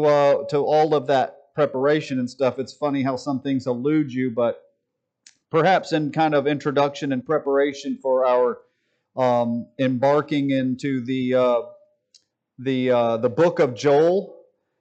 to all of that preparation and stuff, it's funny how some things elude you, but perhaps in kind of introduction and preparation for our embarking into the book of Joel,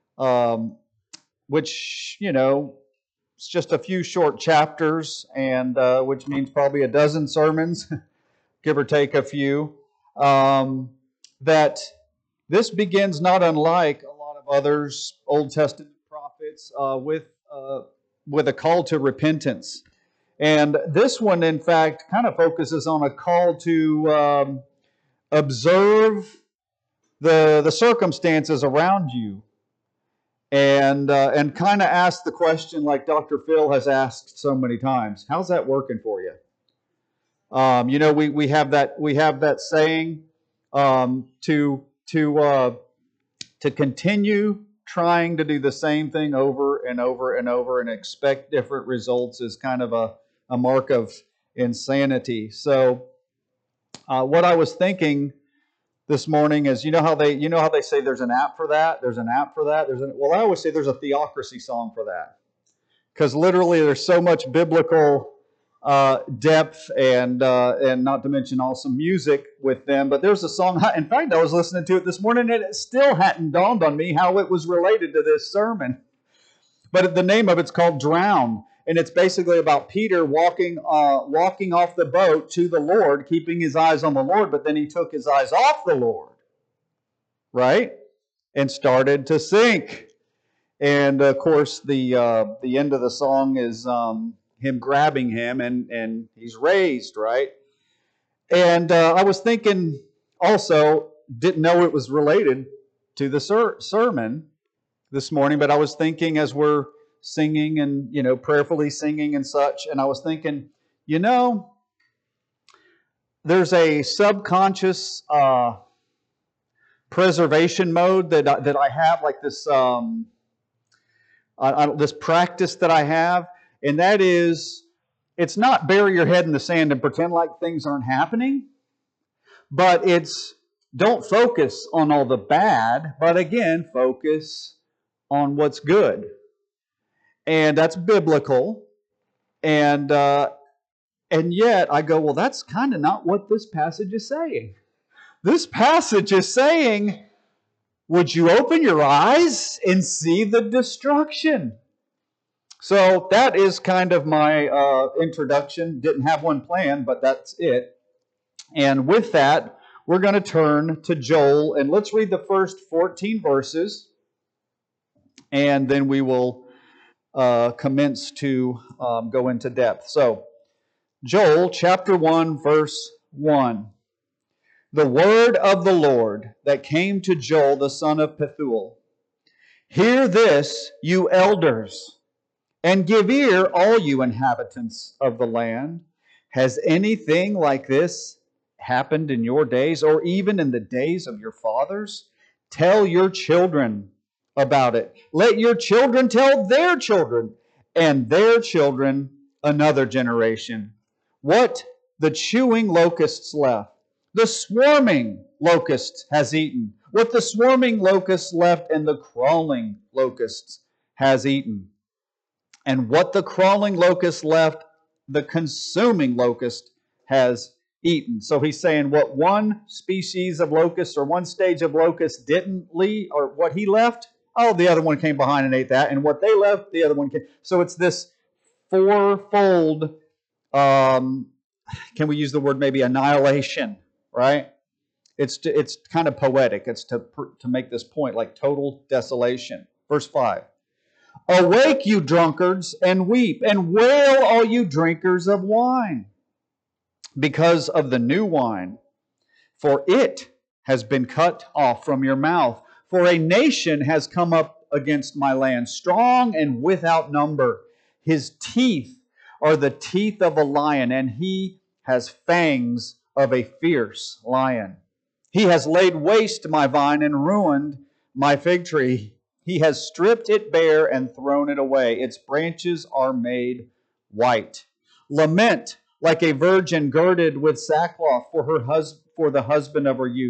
which it's just a few short chapters, and which means probably a dozen sermons, give or take a few. That this begins not unlike a lot of others, Old Testament prophets, with a call to repentance. And this one, in fact, kind of focuses on a call to observe the circumstances around you, and kind of ask the question, like Dr. Phil has asked so many times: how's that working for you? We have that saying to continue trying to do the same thing over and over and over and expect different results is kind of a mark of insanity. So what I was thinking this morning is, you know how they say there's an app for that? There's an app for that. Well, I always say there's a Theocracy song for that. Because literally there's so much biblical depth and not to mention awesome music with them. But there's a song, in fact, I was listening to it this morning and it still hadn't dawned on me how it was related to this sermon. But the name of it's called Drown. And it's basically about Peter walking off the boat to the Lord, keeping his eyes on the Lord, but then he took his eyes off the Lord, right? And started to sink. And of course, the end of the song is him grabbing him, and he's raised, right? And I was thinking also, didn't know it was related to the sermon this morning, but I was thinking as we're singing and, prayerfully singing and such, and I was thinking, there's a subconscious preservation mode that I have, like this this practice that I have, and that is, it's not bury your head in the sand and pretend like things aren't happening, but it's don't focus on all the bad, but again, focus on what's good. And that's biblical. And yet I go, well, that's kind of not what this passage is saying. This passage is saying, would you open your eyes and see the destruction? So that is kind of my introduction. Didn't have one planned, but that's it. And with that, we're going to turn to Joel, and let's read the first 14 verses, and then we will commence to go into depth. So, Joel chapter 1, verse 1. The word of the Lord that came to Joel the son of Pethuel. Hear this, you elders, and give ear, all you inhabitants of the land. Has anything like this happened in your days, or even in the days of your fathers? Tell your children about it. Let your children tell their children, and their children another generation. What the chewing locusts left, the swarming locust has eaten. What the swarming locusts left, and the crawling locusts has eaten. And what the crawling locust left, the consuming locust has eaten. So he's saying what one species of locust or one stage of locust didn't leave, or what he left, the other one came behind and ate that. And what they left, the other one came. So it's this fourfold, can we use the word maybe annihilation, right? It's kind of poetic. It's to make this point, like total desolation. Verse 5. Awake, you drunkards, and weep, and wail, all you drinkers of wine, because of the new wine, for it has been cut off from your mouth. For a nation has come up against my land, strong and without number. His teeth are the teeth of a lion, and he has fangs of a fierce lion. He has laid waste my vine and ruined my fig tree. He has stripped it bare and thrown it away. Its branches are made white. Lament like a virgin girded with sackcloth for the husband of her youth.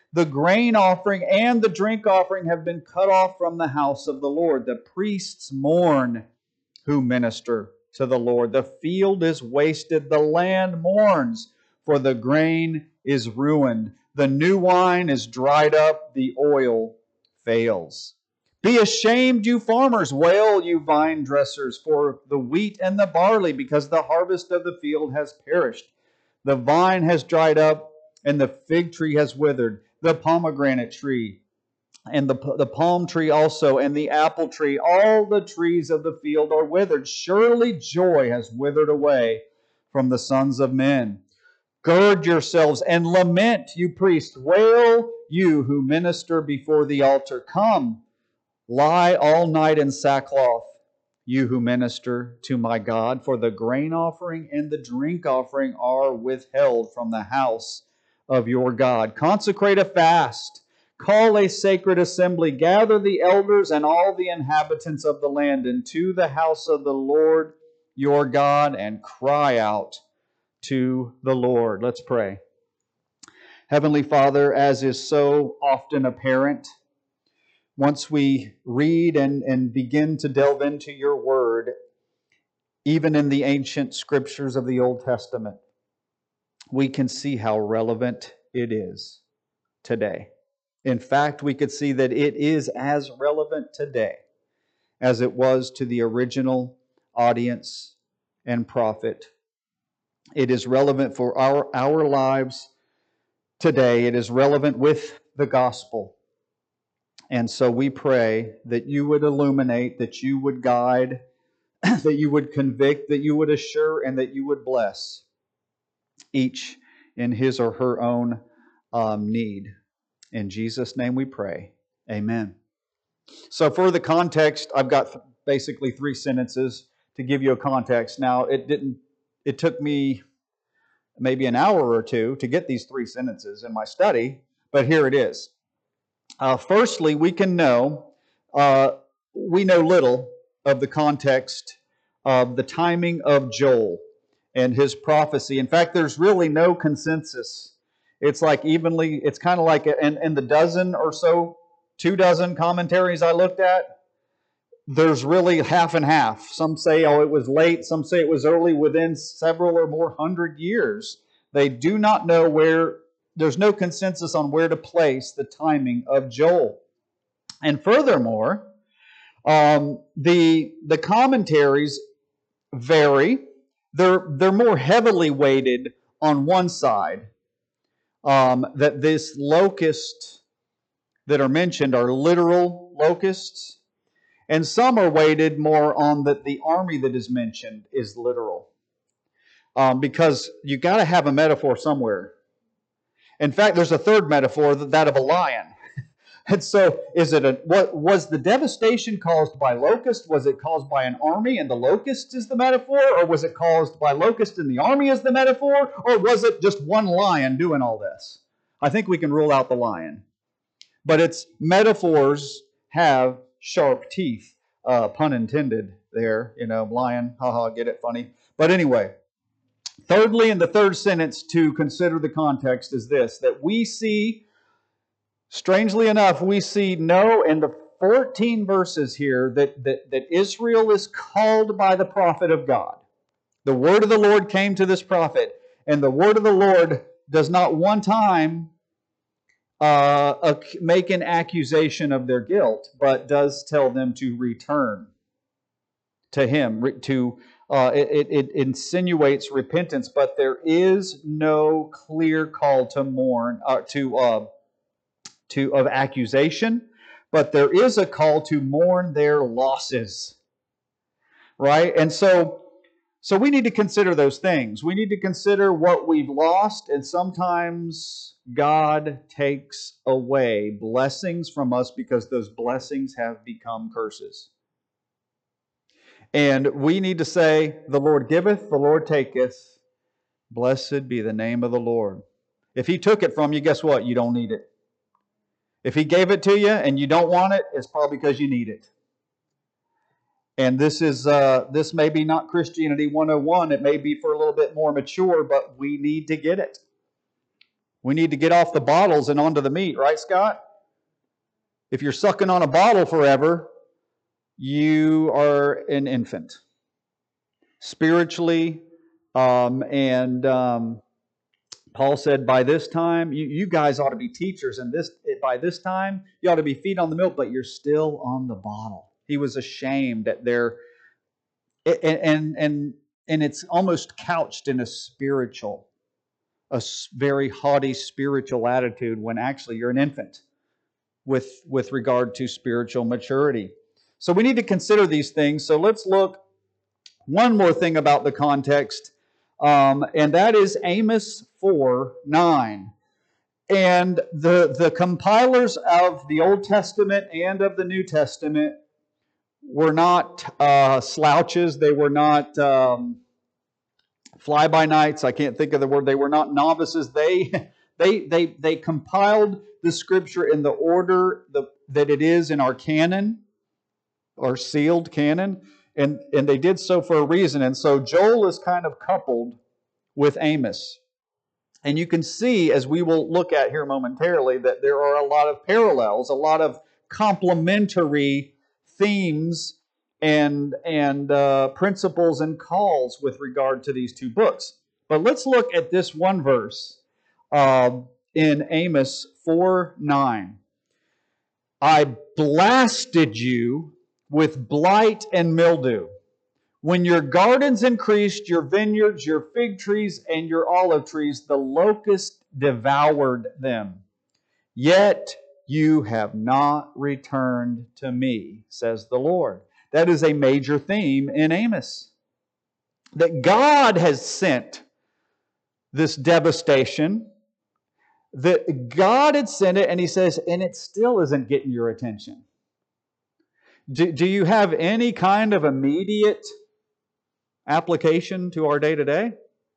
The grain offering and the drink offering have been cut off from the house of the Lord. The priests mourn who minister to the Lord. The field is wasted, the land mourns, for the grain is ruined. The new wine is dried up, the oil fails. Be ashamed, you farmers, wail, you vine dressers, for the wheat and the barley, because the harvest of the field has perished. The vine has dried up, and the fig tree has withered. The pomegranate tree, and the palm tree also, and the apple tree, all the trees of the field are withered. Surely joy has withered away from the sons of men. Gird yourselves and lament, you priests. Wail, you who minister before the altar. Come, lie all night in sackcloth, you who minister to my God. For the grain offering and the drink offering are withheld from the house of your God. Consecrate a fast. Call a sacred assembly. Gather the elders and all the inhabitants of the land into the house of the Lord your God, and cry out to the Lord. Let's pray. Heavenly Father, as is so often apparent, once we read and begin to delve into your word, even in the ancient scriptures of the Old Testament, we can see how relevant it is today. In fact, we could see that it is as relevant today as it was to the original audience and prophet. It is relevant for our lives today. It is relevant with the gospel. And so we pray that you would illuminate, that you would guide, that you would convict, that you would assure, and that you would bless each in his or her own need. In Jesus' name we pray. Amen. So for the context, I've got basically 3 sentences to give you a context. Now, it took me maybe an hour or two to get these 3 sentences in my study, but here it is. Firstly, we know little of the context of the timing of Joel and his prophecy. In fact, there's really no consensus. It's like it's kind of like in the dozen or so, 2 dozen commentaries I looked at, there's really half and half. Some say, oh, it was late. Some say it was early, within several or more 100 years. They do not know where, there's no consensus on where to place the timing of Joel. And furthermore, the commentaries vary. They're more heavily weighted on one side, that this locusts that are mentioned are literal locusts, and some are weighted more on that the army that is mentioned is literal, because you got to have a metaphor somewhere. In fact, there's a third metaphor, that of a lion. And so, what was the devastation caused by locust? Was it caused by an army and the locust is the metaphor? Or was it caused by locust and the army is the metaphor? Or was it just one lion doing all this? I think we can rule out the lion. But its metaphors have sharp teeth. Pun intended there. Lion, haha, get it, funny. But anyway, thirdly, in the third sentence to consider the context is this, that we see, strangely enough, we see in the 14 verses here that Israel is called by the prophet of God. The word of the Lord came to this prophet, and the word of the Lord does not one time make an accusation of their guilt, but does tell them to return to Him. It insinuates repentance, but there is no clear call to mourn, of accusation, but there is a call to mourn their losses, right? And so we need to consider those things. We need to consider what we've lost, and sometimes God takes away blessings from us because those blessings have become curses. And we need to say, the Lord giveth, the Lord taketh. Blessed be the name of the Lord. If He took it from you, guess what? You don't need it. If He gave it to you and you don't want it, it's probably because you need it. And this may be not Christianity 101. It may be for a little bit more mature, but we need to get it. We need to get off the bottles and onto the meat, right, Scott? If you're sucking on a bottle forever, you are an infant. Spiritually, Paul said, by this time, you guys ought to be teachers, and by this time, you ought to be feeding on the milk, but you're still on the bottle. He was ashamed at their, and it's almost couched in a very haughty spiritual attitude when actually you're an infant with regard to spiritual maturity. So we need to consider these things. So let's look one more thing about the context, and that is Amos 4:9. And the compilers of the Old Testament and of the New Testament were not slouches. They were not fly-by-nights. I can't think of the word. They were not novices. They compiled the Scripture in the order that it is in our canon, or sealed canon, and they did so for a reason. And so Joel is kind of coupled with Amos. And you can see, as we will look at here momentarily, that there are a lot of parallels, a lot of complementary themes and principles and calls with regard to these two books. But let's look at this one verse in Amos 4:9. I blasted you with blight and mildew. When your gardens increased, your vineyards, your fig trees, and your olive trees, the locust devoured them. Yet you have not returned to me, says the Lord. That is a major theme in Amos. That God has sent this devastation, that God had sent it, and He says, and it still isn't getting your attention. Do you have any kind of immediate application to our day-to-day?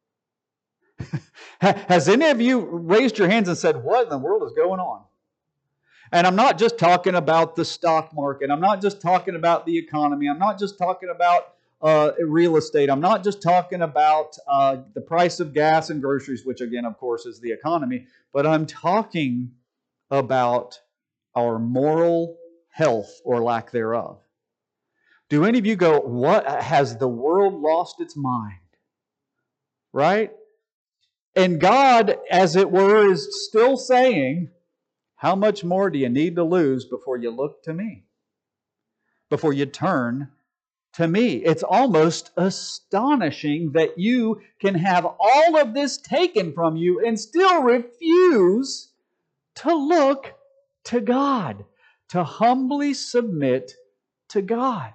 Has any of you raised your hands and said, what in the world is going on? And I'm not just talking about the stock market. I'm not just talking about the economy. I'm not just talking about real estate. I'm not just talking about the price of gas and groceries, which again, of course, is the economy. But I'm talking about our moral health or lack thereof. Do any of you go, what, has the world lost its mind? Right? And God, as it were, is still saying, how much more do you need to lose before you look to me? Before you turn to me? It's almost astonishing that you can have all of this taken from you and still refuse to look to God, to humbly submit to God.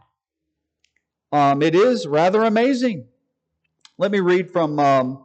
It is rather amazing. Let me read from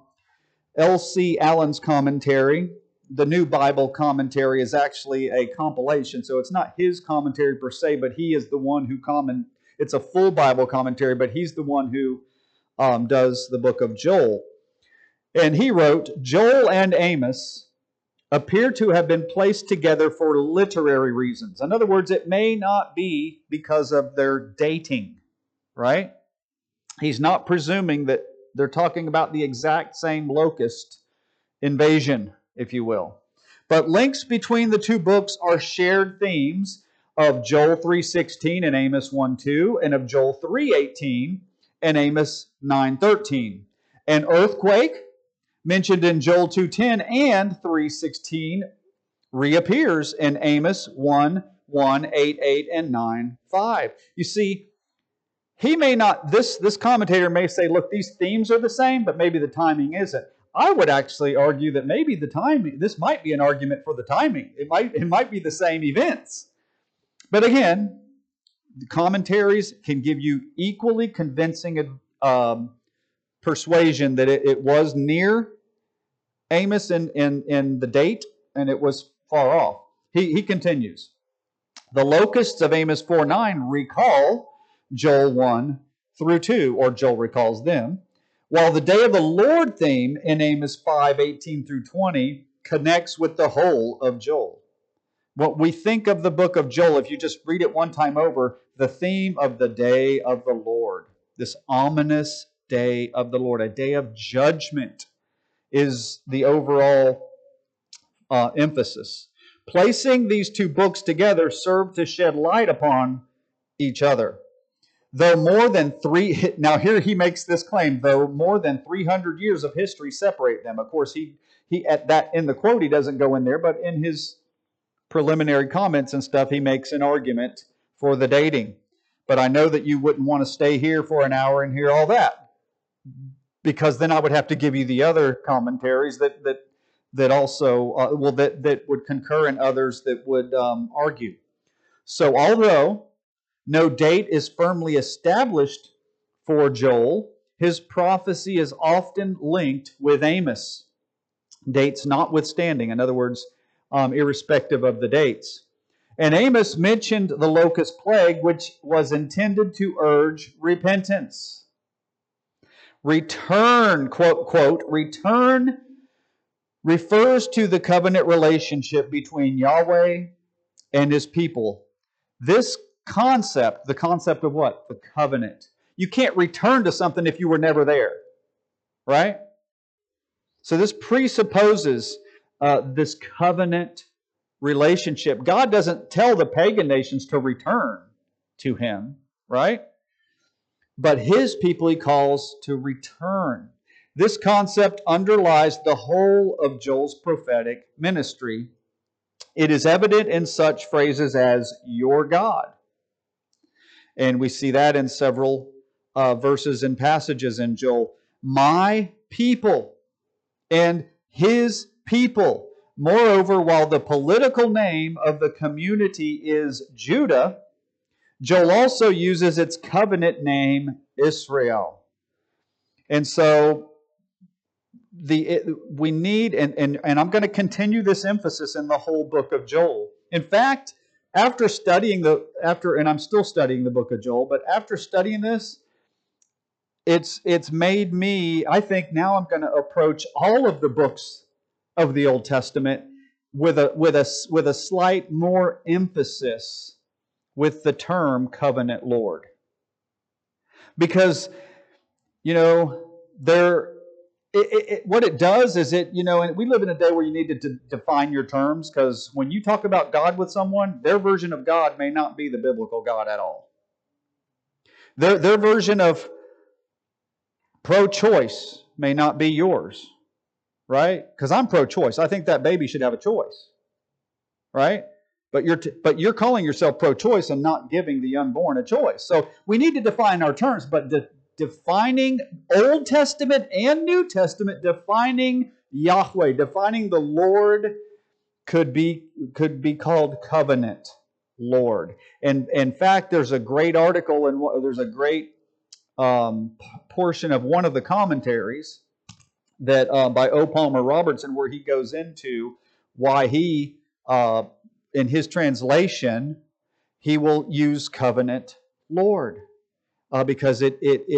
L.C. Allen's commentary. The New Bible Commentary is actually a compilation, so it's not his commentary per se, but he is the one who it's a full Bible commentary, but he's the one who does the book of Joel. And he wrote, Joel and Amos appear to have been placed together for literary reasons. In other words, it may not be because of their dating, right? He's not presuming that they're talking about the exact same locust invasion, if you will. But links between the two books are shared themes of Joel 3:16 and Amos 1:2, and of Joel 3:18 and Amos 9:13. An earthquake mentioned in Joel 2:10 and 3:16 reappears in Amos 1:1, 8:8, and 9:5. You see, he may not, this commentator may say, look, these themes are the same, but maybe the timing isn't. I would actually argue that maybe the timing, this might be an argument for the timing. It might be the same events. But again, the commentaries can give you equally convincing persuasion that it was near Amos in the date, and it was far off. He continues. The locusts of Amos 4:9 recall Joel 1-2, or Joel recalls them, while the day of the Lord theme in Amos 5:18 through 20 connects with the whole of Joel. What we think of the book of Joel, if you just read it one time over, the theme of the day of the Lord, this ominous day of the Lord, a day of judgment, is the overall emphasis. Placing these two books together served to shed light upon each other. Though more than now here he makes this claim, though more than 300 years of history separate them. Of course, he at that in the quote he doesn't go in there, but in his preliminary comments and stuff, he makes an argument for the dating. But I know that you wouldn't want to stay here for an hour and hear all that, because then I would have to give you the other commentaries that also that would concur, and others that would argue. So although no date is firmly established for Joel, his prophecy is often linked with Amos, dates notwithstanding. In other words, irrespective of the dates. And Amos mentioned the locust plague, which was intended to urge repentance. Return, quote, quote, return refers to the covenant relationship between Yahweh and His people. This concept, the concept of what? The covenant. You can't return to something if you were never there, right? So this presupposes this covenant relationship. God doesn't tell the pagan nations to return to Him, right? But His people He calls to return. This concept underlies the whole of Joel's prophetic ministry. It is evident in such phrases as your God. And we see that in several verses and passages in Joel. My people and His people. Moreover, while the political name of the community is Judah, Joel also uses its covenant name, Israel. And so we need, and I'm going to continue this emphasis in the whole book of Joel. In fact, after studying and I'm still studying the book of Joel, but after studying this, it's made me, I think now I'm going to approach all of the books of the Old Testament with a slight more emphasis with the term covenant Lord. Because, what it does is and we live in a day where you need to define your terms, because when you talk about God with someone, their version of God may not be the biblical God at all. Their version of pro-choice may not be yours, right? Because I'm pro-choice. I think that baby should have a choice, right? But you're calling yourself pro-choice and not giving the unborn a choice. So we need to define our terms, but defining Old Testament and New Testament, defining Yahweh, defining the Lord could be called covenant Lord. And in fact, there's a great article and there's a great portion of one of the commentaries that by O. Palmer Robertson, where he goes into why he in his translation he will use covenant Lord. Because it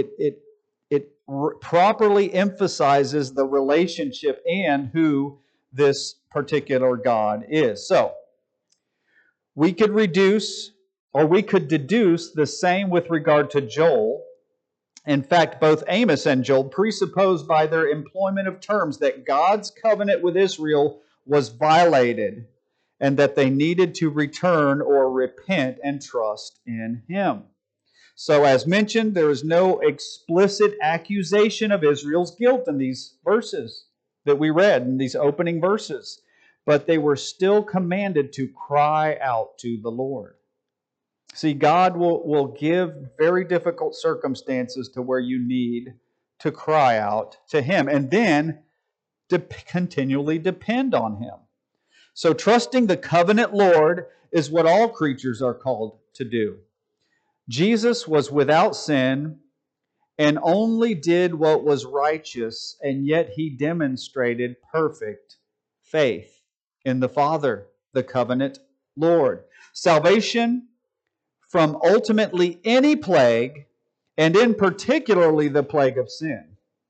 properly emphasizes the relationship and who this particular God is. So, we could deduce the same with regard to Joel. In fact, both Amos and Joel presuppose by their employment of terms that God's covenant with Israel was violated and that they needed to return or repent and trust in Him. So, as mentioned, there is no explicit accusation of Israel's guilt in these verses that we read, in these opening verses. But they were still commanded to cry out to the Lord. See, God will give very difficult circumstances to where you need to cry out to Him, and then to continually depend on Him. So, trusting the covenant Lord is what all creatures are called to do. Jesus was without sin and only did what was righteous, and yet He demonstrated perfect faith in the Father, the covenant Lord. Salvation from ultimately any plague, and in particularly the plague of sin,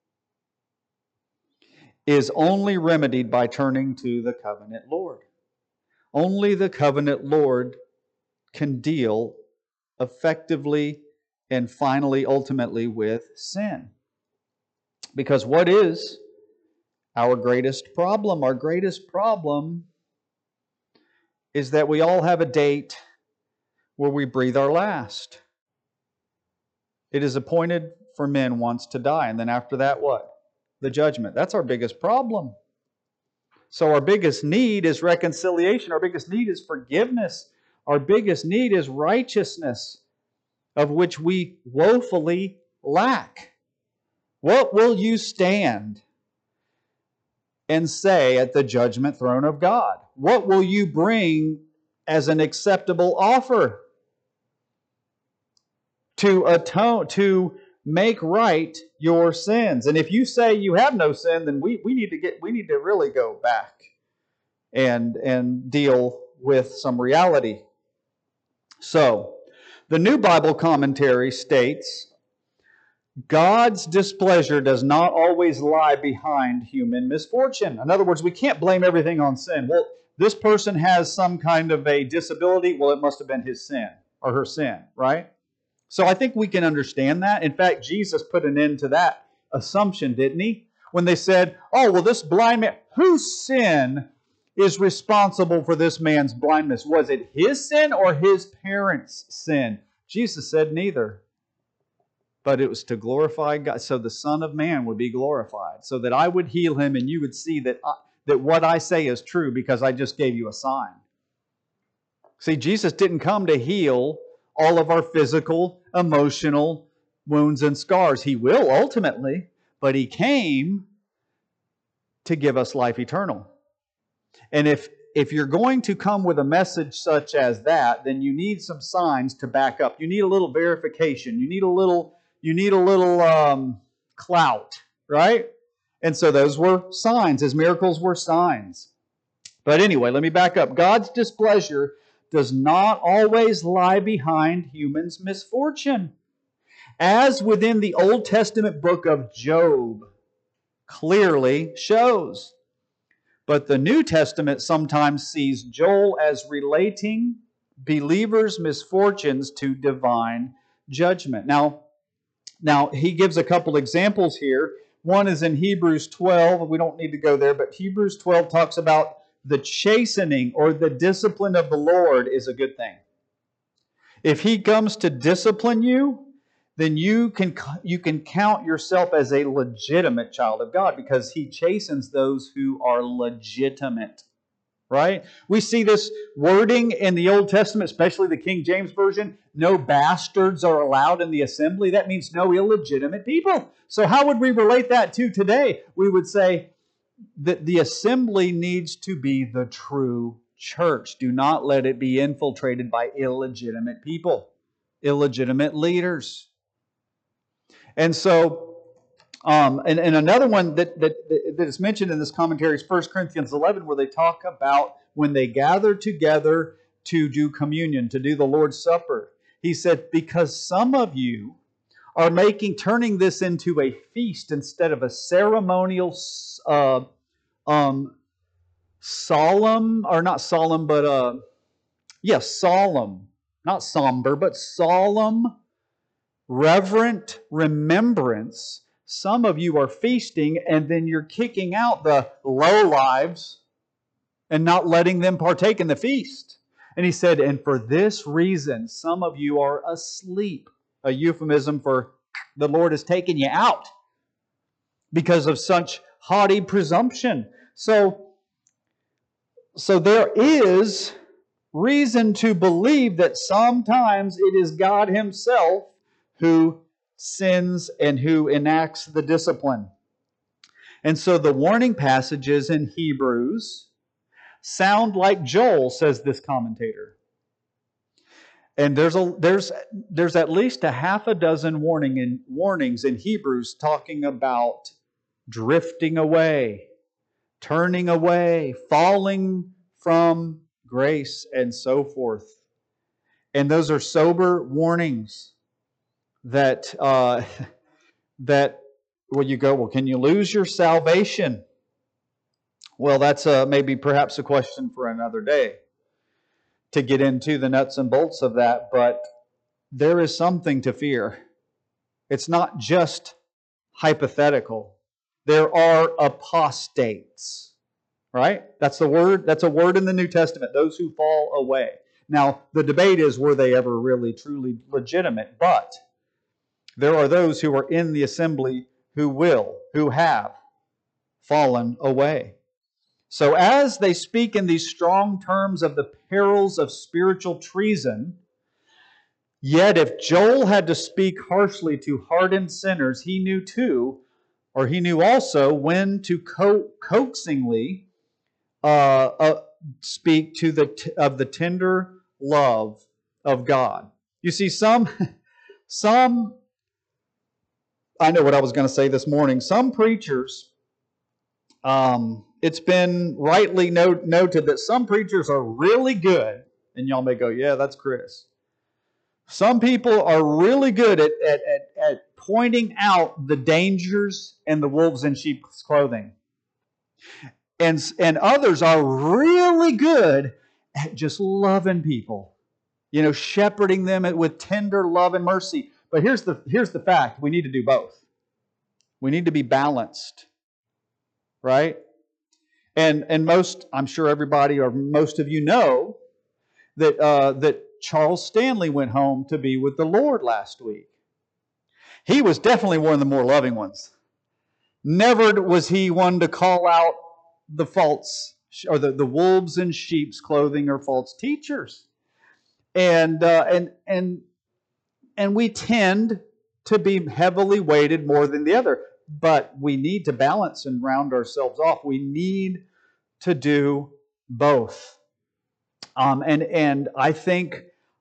is only remedied by turning to the covenant Lord. Only the covenant Lord can deal effectively and finally, ultimately, with sin. Because what is our greatest problem? Our greatest problem is that we all have a date where we breathe our last. It is appointed for men once to die, and then after that, what? The judgment. That's our biggest problem. So our biggest need is reconciliation. Our biggest need is forgiveness. Our biggest need is righteousness, of which we woefully lack. What will you stand and say at the judgment throne of God? What will you bring as an acceptable offer to atone, to make right your sins? And if you say you have no sin, then we need to really go back and deal with some reality. So, the New Bible Commentary states, God's displeasure does not always lie behind human misfortune. In other words, we can't blame everything on sin. Well, this person has some kind of a disability. Well, it must have been his sin or her sin, right? So I think we can understand that. In fact, Jesus put an end to that assumption, didn't he? When they said, oh, well, this blind man, whose sin is responsible for this man's blindness? Was it his sin or his parents' sin? Jesus said neither. But it was to glorify God, so the Son of Man would be glorified, so that I would heal him and you would see that what I say is true because I just gave you a sign. See, Jesus didn't come to heal all of our physical, emotional wounds and scars. He will ultimately, but He came to give us life eternal. And if you're going to come with a message such as that, then you need some signs to back up. You need a little verification. You need a little clout, right? And so those were signs. His miracles were signs. But anyway, let me back up. God's displeasure does not always lie behind humans' misfortune. As within the Old Testament book of Job clearly shows. But the New Testament sometimes sees Joel as relating believers' misfortunes to divine judgment. Now, he gives a couple examples here. One is in Hebrews 12. We don't need to go there, but Hebrews 12 talks about the chastening or the discipline of the Lord is a good thing. If He comes to discipline you, then you can count yourself as a legitimate child of God because He chastens those who are legitimate. Right? We see this wording in the Old Testament, especially the King James Version. No bastards are allowed in the assembly. That means no illegitimate people. So how would we relate that to today? We would say that the assembly needs to be the true church. Do not let it be infiltrated by illegitimate people, illegitimate leaders. And so, and another one that is mentioned in this commentary is 1 Corinthians 11, where they talk about when they gather together to do communion, to do the Lord's Supper. He said, because some of you are turning this into a feast instead of a ceremonial, solemn, or not solemn, but solemn, not somber, but solemn, reverent remembrance. Some of you are feasting and then you're kicking out the lowlives and not letting them partake in the feast. And he said, and for this reason, some of you are asleep. A euphemism for the Lord has taken you out because of such haughty presumption. So there is reason to believe that sometimes it is God Himself who sins and who enacts the discipline. And so the warning passages in Hebrews sound like Joel, says this commentator. And there's at least a half a dozen warnings in Hebrews talking about drifting away, turning away, falling from grace, and so forth. And those are sober warnings that you go, well, can you lose your salvation? Well, that's maybe perhaps a question for another day to get into the nuts and bolts of that, but there is something to fear. It's not just hypothetical. There are apostates, right? That's the word. That's a word in the New Testament, those who fall away. Now, the debate is, were they ever really, truly legitimate? But there are those who are in the assembly who have fallen away. So as they speak in these strong terms of the perils of spiritual treason, yet if Joel had to speak harshly to hardened sinners, he knew also when to coaxingly speak of the tender love of God. You see, some I know what I was going to say this morning. Some preachers, it's been rightly noted that some preachers are really good, and y'all may go, yeah, that's Chris. Some people are really good at pointing out the dangers and the wolves in sheep's clothing. And others are really good at just loving people, shepherding them with tender love and mercy. But here's the fact: we need to do both. We need to be balanced, right? And I'm sure everybody or most of you know that Charles Stanley went home to be with the Lord last week. He was definitely one of the more loving ones. Never was he one to call out the false or the wolves in sheep's clothing or false teachers. And we tend to be heavily weighted more than the other. But we need to balance and round ourselves off. We need to do both. And I think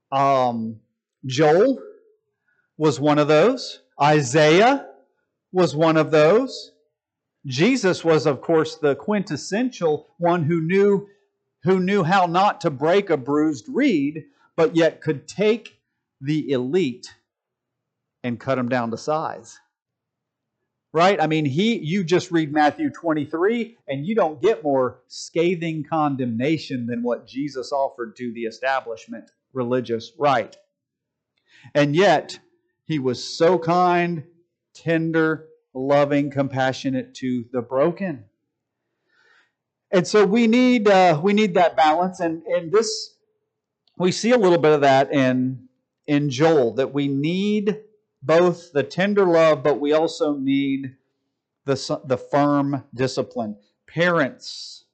Joel was one of those. Isaiah was one of those. Jesus was, of course, the quintessential one who knew how not to break a bruised reed, but yet could take the elite and cut them down to size. Right? I mean, you just read Matthew 23 and you don't get more scathing condemnation than what Jesus offered to the establishment religious right. And yet, he was so kind, tender, loving, compassionate to the broken. And so we need that balance, and this we see a little bit of that in Joel, that we need both the tender love, but we also need the firm discipline. Parents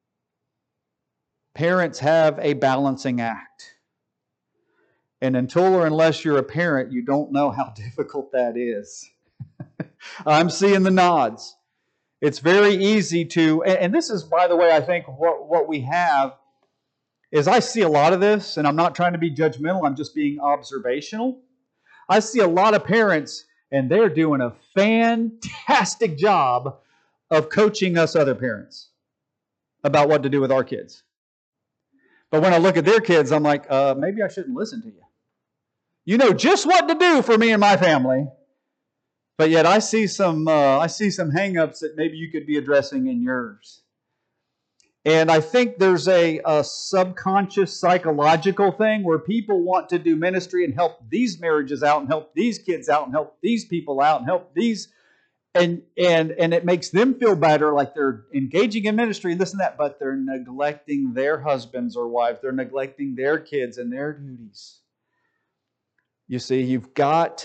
have a balancing act. And until or unless you're a parent, you don't know how difficult that is. I'm seeing the nods. It's very easy to, and this is, by the way, I think what we have is I see a lot of this, and I'm not trying to be judgmental, I'm just being observational. I see a lot of parents, and they're doing a fantastic job of coaching us other parents about what to do with our kids. But when I look at their kids, I'm like, maybe I shouldn't listen to you. You know just what to do for me and my family. But yet I see some hang-ups that maybe you could be addressing in yours. And I think there's a subconscious psychological thing where people want to do ministry and help these marriages out and help these kids out and help these people out and help these, and it makes them feel better, like they're engaging in ministry and this and that, but they're neglecting their husbands or wives. They're neglecting their kids and their duties. You see, you've got,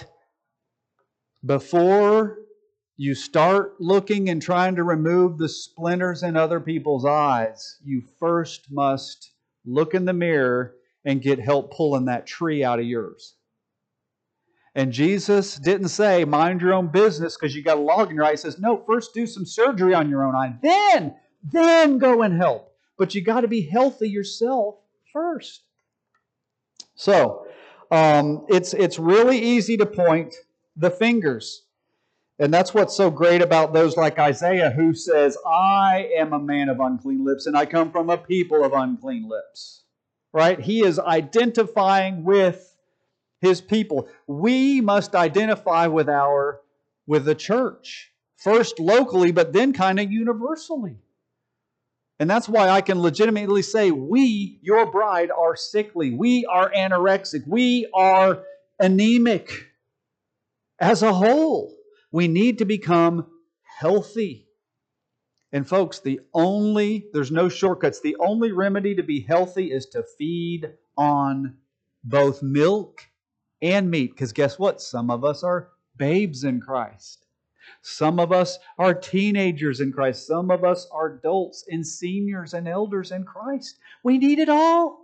before you start looking and trying to remove the splinters in other people's eyes, you first must look in the mirror and get help pulling that tree out of yours. And Jesus didn't say, mind your own business because you got a log in your eye. He says, no, first do some surgery on your own eye. Then go and help. But you got to be healthy yourself first. So, it's really easy to point the fingers. And that's what's so great about those like Isaiah, who says, I am a man of unclean lips, and I come from a people of unclean lips. Right? He is identifying with his people. We must identify with the church. First locally, but then kind of universally. And that's why I can legitimately say, we, your bride, are sickly. We are anorexic. We are anemic as a whole. We need to become healthy. And folks, there's no shortcuts. The only remedy to be healthy is to feed on both milk and meat. Because guess what? Some of us are babes in Christ. Some of us are teenagers in Christ. Some of us are adults and seniors and elders in Christ. We need it all.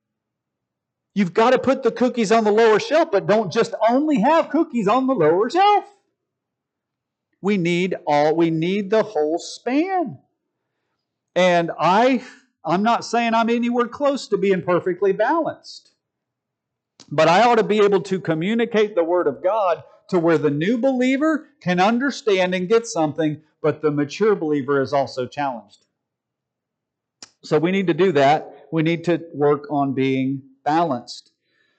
You've got to put the cookies on the lower shelf, but don't just only have cookies on the lower shelf. We need the whole span. And I'm not saying I'm anywhere close to being perfectly balanced. But I ought to be able to communicate the Word of God to where the new believer can understand and get something, but the mature believer is also challenged. So we need to do that. We need to work on being balanced.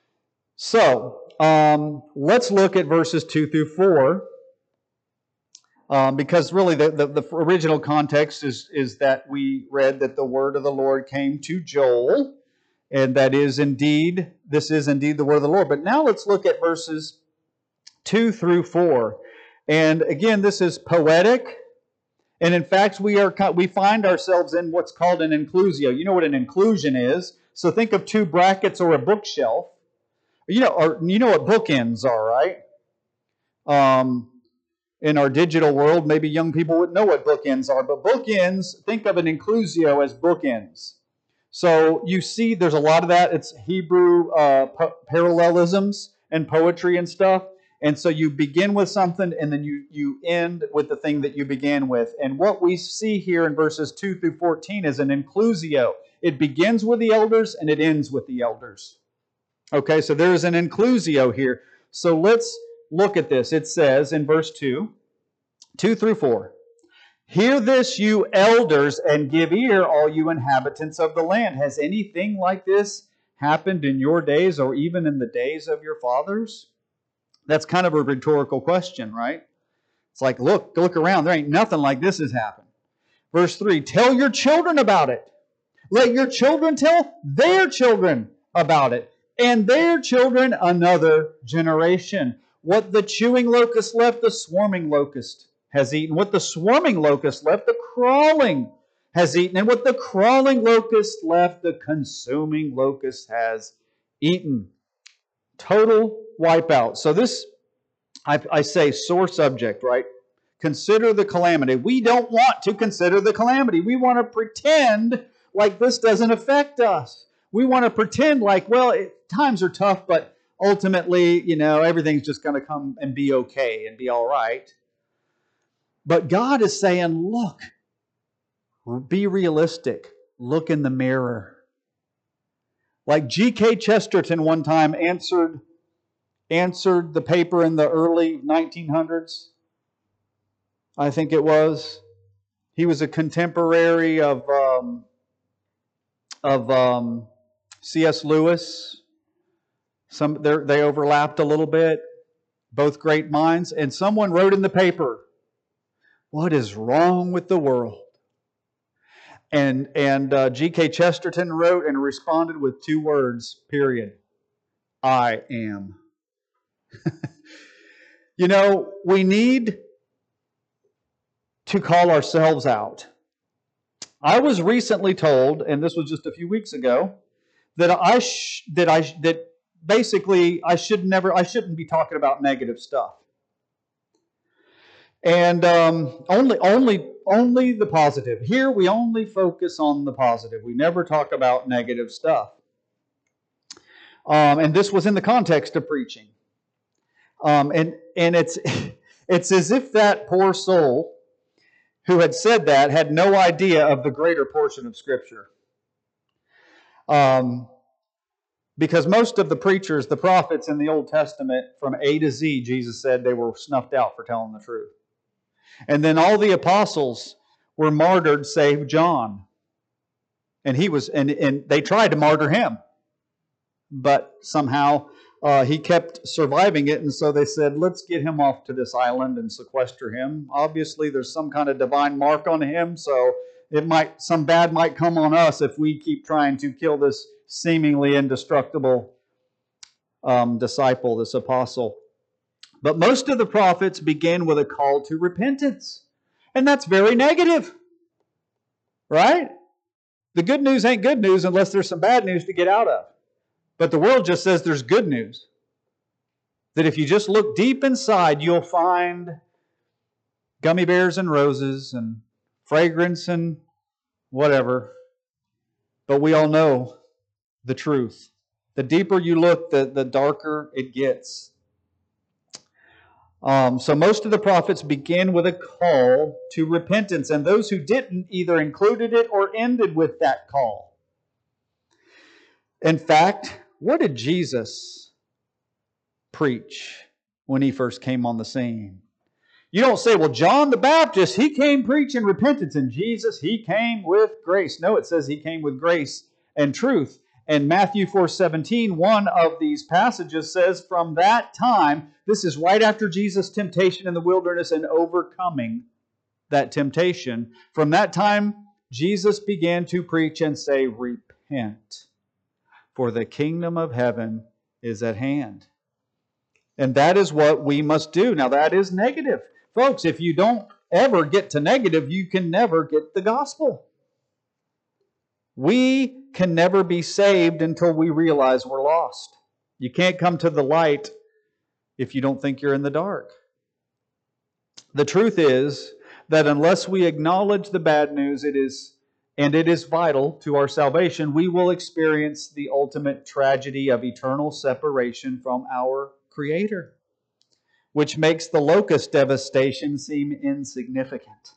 So let's look at verses 2 through 4. Because really the original context is that we read that the word of the Lord came to Joel, and this is indeed the word of the Lord. But now let's look at verses 2 through 4. And again, this is poetic, and in fact we find ourselves in what's called an inclusio. You know what an inclusion is? So think of two brackets or a bookshelf. You know what bookends are, right? In our digital world, maybe young people wouldn't know what bookends are, but bookends, think of an inclusio as bookends. So you see there's a lot of that. It's Hebrew parallelisms and poetry and stuff. And so you begin with something and then you end with the thing that you began with. And what we see here in verses 2 through 14 is an inclusio. It begins with the elders and it ends with the elders. Okay, so there is an inclusio here. So let's look at this. It says in verse 2 through 4, "Hear this, you elders, and give ear, all you inhabitants of the land. Has anything like this happened in your days or even in the days of your fathers?" That's kind of a rhetorical question, right? It's like, look around. There ain't nothing like this has happened. Verse 3, "Tell your children about it. Let your children tell their children about it, and their children another generation. What the chewing locust left, the swarming locust has eaten. What the swarming locust left, the crawling has eaten. And what the crawling locust left, the consuming locust has eaten." Total wipeout. So this, I say, sore subject, right? Consider the calamity. We don't want to consider the calamity. We want to pretend like this doesn't affect us. We want to pretend like, well, times are tough, but ultimately, everything's just going to come and be okay and be all right. But God is saying, look, be realistic. Look in the mirror. Like G.K. Chesterton one time answered the paper in the early 1900s. I think it was. He was a contemporary of C.S. Lewis. They overlapped a little bit. Both great minds. And someone wrote in the paper, "What is wrong with the world?" And G.K. Chesterton wrote and responded with 2 words, period. "I am." We need to call ourselves out. I was recently told, and this was just a few weeks ago, that basically I shouldn't be talking about negative stuff. And only the positive. Here we only focus on the positive. We never talk about negative stuff. And this was in the context of preaching. And it's as if that poor soul who had said that had no idea of the greater portion of Scripture. Because most of the preachers, the prophets in the Old Testament, from A to Z, Jesus said they were snuffed out for telling the truth. And then all the apostles were martyred, save John. And they tried to martyr him. But somehow he kept surviving it, and so they said, let's get him off to this island and sequester him. Obviously, there's some kind of divine mark on him, so some bad might come on us if we keep trying to kill this seemingly indestructible disciple, this apostle. But most of the prophets begin with a call to repentance. And that's very negative. Right? The good news ain't good news unless there's some bad news to get out of. But the world just says there's good news. That if you just look deep inside, you'll find gummy bears and roses and fragrance and whatever. But we all know the truth. The deeper you look, the darker it gets. So most of the prophets begin with a call to repentance, and those who didn't either included it or ended with that call. In fact, what did Jesus preach when he first came on the scene? You don't say, well, John the Baptist, he came preaching repentance, and Jesus, he came with grace. No, it says he came with grace and truth. And Matthew 4:17, one of these passages says, from that time, this is right after Jesus' temptation in the wilderness and overcoming that temptation. From that time, Jesus began to preach and say, repent, for the kingdom of heaven is at hand. And that is what we must do. Now, that is negative. Folks, if you don't ever get to negative, you can never get the gospel. We can never be saved until we realize we're lost. You can't come to the light if you don't think you're in the dark. The truth is that unless we acknowledge the bad news, it is vital to our salvation, we will experience the ultimate tragedy of eternal separation from our Creator, which makes the locust devastation seem insignificant.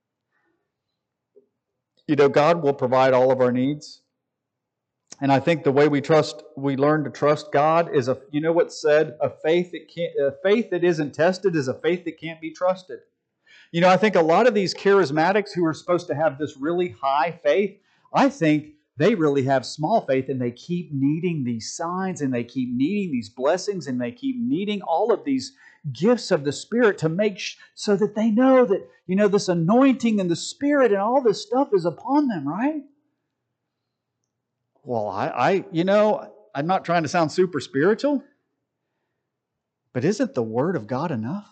You know, God will provide all of our needs. And I think the way we learn to trust God is you know what's said? A faith that isn't tested is a faith that can't be trusted. You know, I think a lot of these charismatics who are supposed to have this really high faith, I think they really have small faith, and they keep needing these signs, and they keep needing these blessings, and they keep needing all of these gifts of the Spirit to make so that they know that, you know, this anointing and the Spirit and all this stuff is upon them, right? Well, I'm not trying to sound super spiritual, but isn't the Word of God enough?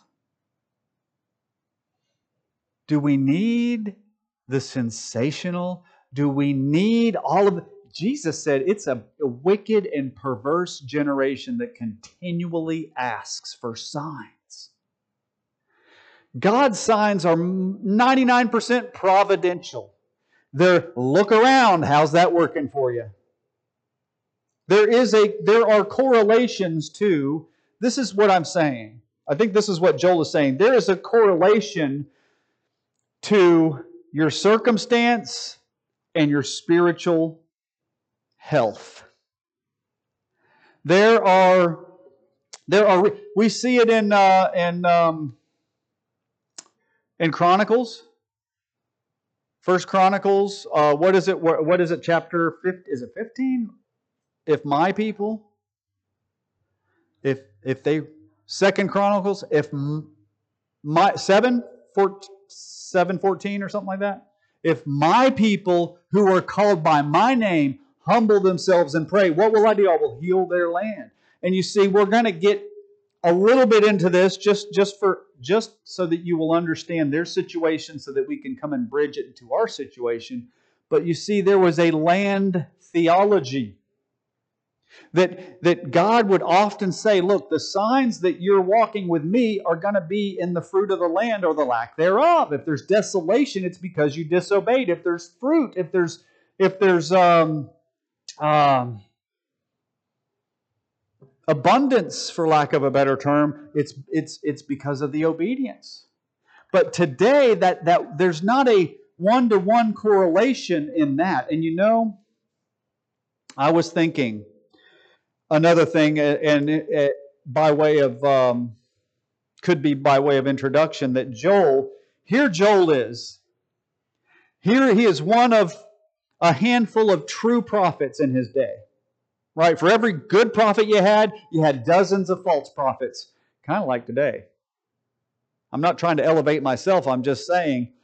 Do we need the sensational? Do we need all of it? Jesus said it's a wicked and perverse generation that continually asks for signs. God's signs are 99% providential. They're look around, how's that working for you? There are correlations to, this is what I'm saying. I think this is what Joel is saying. There is a correlation to your circumstance and your spiritual health. There are we see it in Chronicles. First Chronicles, what is it? Chapter 50? Is it 15? If my people, if they, Second Chronicles, if my 7:14 or something like that. If my people who are called by my name humble themselves and pray, what will I do? I will heal their land. And you see, we're going to get a little bit into this just so that you will understand their situation, so that we can come and bridge it into our situation. But you see, there was a land theology that God would often say, look, the signs that you're walking with me are going to be in the fruit of the land or the lack thereof. If there's desolation, it's because you disobeyed. If there's fruit, if there's abundance, for lack of a better term, it's because of the obedience. But today, that there's not a one-to-one correlation in that. And you know, I was thinking another thing, and by way of could be by way of introduction, that Joel is. Here he is one of a handful of true prophets in his day. Right? For every good prophet you had dozens of false prophets. Kind of like today. I'm not trying to elevate myself. I'm just saying,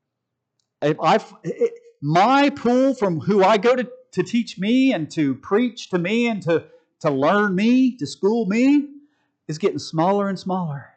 my pool from who I go to teach me and to preach to me and to learn me, to school me, is getting smaller and smaller.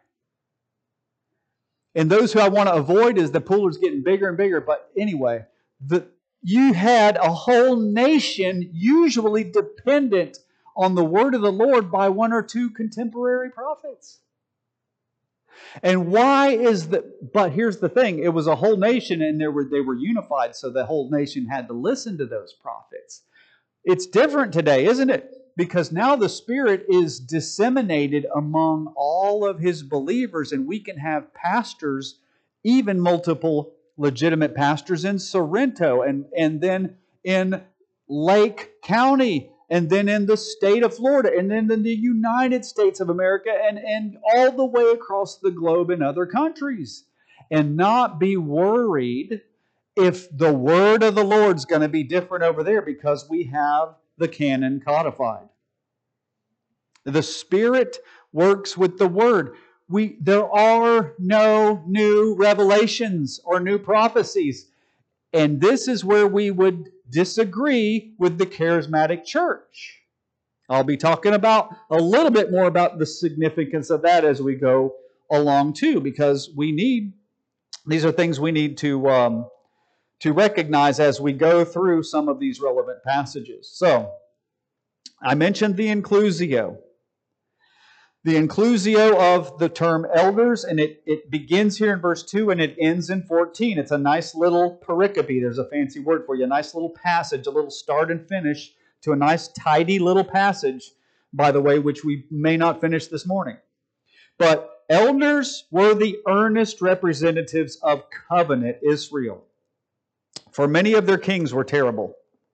And those who I want to avoid, is the pool is getting bigger and bigger. But anyway, you had a whole nation usually dependent on the word of the Lord by one or two contemporary prophets. And why is that? But here's the thing, it was a whole nation, and they were unified, so the whole nation had to listen to those prophets. It's different today, isn't it? Because now the Spirit is disseminated among all of His believers, and we can have pastors, even multiple legitimate pastors in Sorrento, and then in Lake County, and then in the state of Florida, and then in the United States of America, and all the way across the globe in other countries. And not be worried if the word of the Lord's going to be different over there because we have the canon codified. The Spirit works with the Word. There are no new revelations or new prophecies. And this is where we would disagree with the charismatic church. I'll be talking about a little bit more about the significance of that as we go along too, because these are things we need to recognize as we go through some of these relevant passages. So, I mentioned the inclusio. The inclusio of the term elders, and it begins here in verse 2 and it ends in 14. It's a nice little pericope. There's a fancy word for you. A nice little passage, a little start and finish to a nice tidy little passage, by the way, which we may not finish this morning. But elders were the earnest representatives of covenant Israel. For many of their kings were terrible.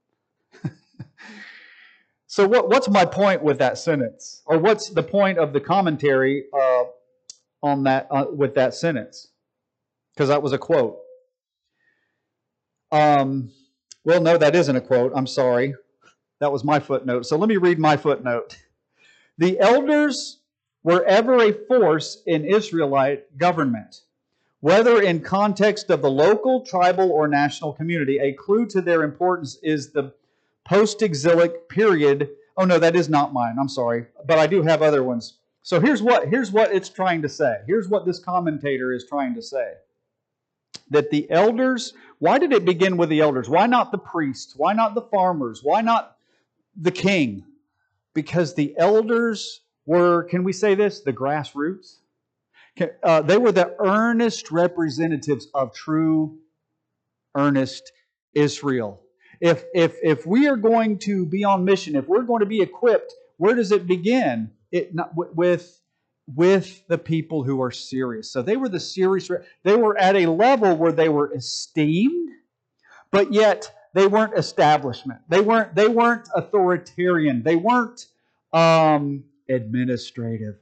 So what's my point with that sentence? Or what's the point of the commentary on that with that sentence? Because that was a quote. Well, no, that isn't a quote. I'm sorry. That was my footnote. So let me read my footnote. The elders were ever a force in Israelite government, whether in context of the local, tribal, or national community. A clue to their importance is the post-exilic period. Oh no, that is not mine. I'm sorry. But I do have other ones. So here's what it's trying to say. Here's what this commentator is trying to say. That the elders, why did it begin with the elders? Why not the priests? Why not the farmers? Why not the king? Because the elders were, can we say this, the grassroots? They were the earnest representatives of true, earnest Israel. If we are going to be on mission, if we're going to be equipped, where does it begin? With the people who are serious. So they were the serious. They were at a level where they were esteemed, but yet they weren't establishment. They weren't authoritarian. They weren't administrative.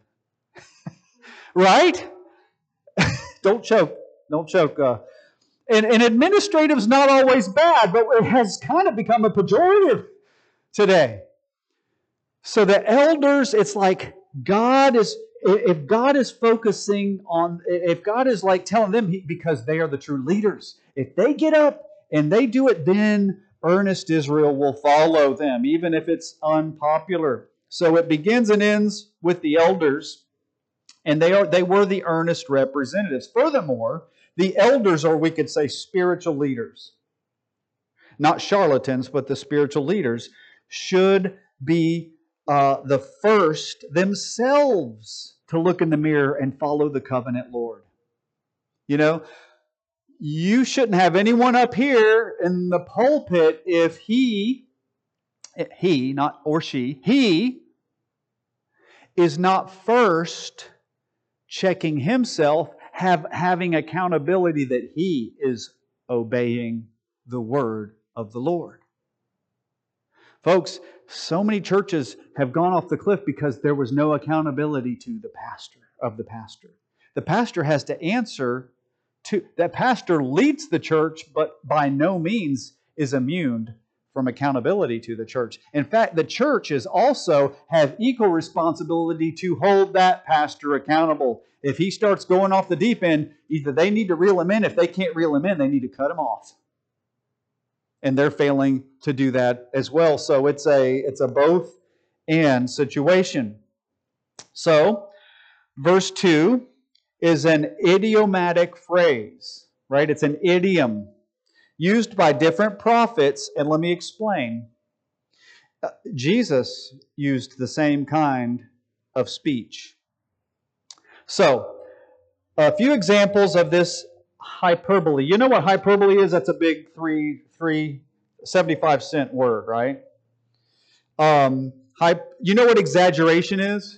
Right? Don't choke. Don't choke. And administrative is not always bad, but it has kind of become a pejorative today. So the elders, it's like if God is focusing on, if God is like telling them, because they are the true leaders, if they get up and they do it, then earnest Israel will follow them, even if it's unpopular. So it begins and ends with the elders, and they were the earnest representatives. Furthermore, the elders, or we could say spiritual leaders, not charlatans, but the spiritual leaders, should be the first themselves to look in the mirror and follow the covenant Lord. You know, you shouldn't have anyone up here in the pulpit if he, not or he is not first checking himself, having accountability that he is obeying the word of the Lord. Folks, so many churches have gone off the cliff because there was no accountability to the pastor. The pastor has to answer to, that pastor leads the church, but by no means is immune from accountability to the church. In fact, the churches also have equal responsibility to hold that pastor accountable. If he starts going off the deep end, either they need to reel him in. If they can't reel him in, they need to cut him off. And they're failing to do that as well. So it's a both and situation. So, verse 2 is an idiomatic phrase, right? It's an idiom used by different prophets, and let me explain. Jesus used the same kind of speech. So, a few examples of this hyperbole. You know what hyperbole is? That's a big 75-cent word, right? You know what exaggeration is?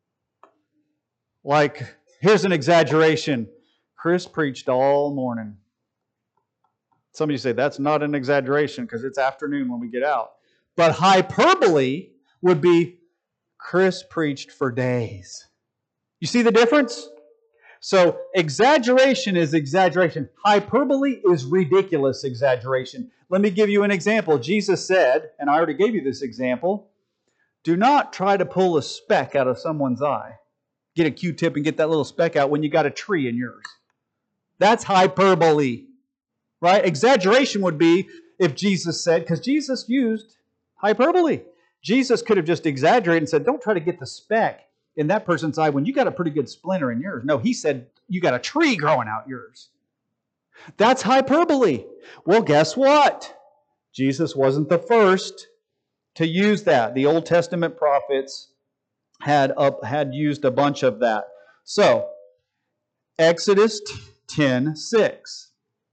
Like, here's an exaggeration. Chris preached all morning. Some of you say, that's not an exaggeration because it's afternoon when we get out. But hyperbole would be, Chris preached for days. You see the difference? So exaggeration is exaggeration. Hyperbole is ridiculous exaggeration. Let me give you an example. Jesus said, and I already gave you this example, do not try to pull a speck out of someone's eye. Get a Q-tip and get that little speck out when you got a tree in yours. That's hyperbole. Right? Exaggeration would be if Jesus said, because Jesus used hyperbole. Jesus could have just exaggerated and said, don't try to get the speck in that person's eye when you got a pretty good splinter in yours. No, he said, you got a tree growing out yours. That's hyperbole. Well, guess what? Jesus wasn't the first to use that. The Old Testament prophets had used a bunch of that. So, Exodus 10:6.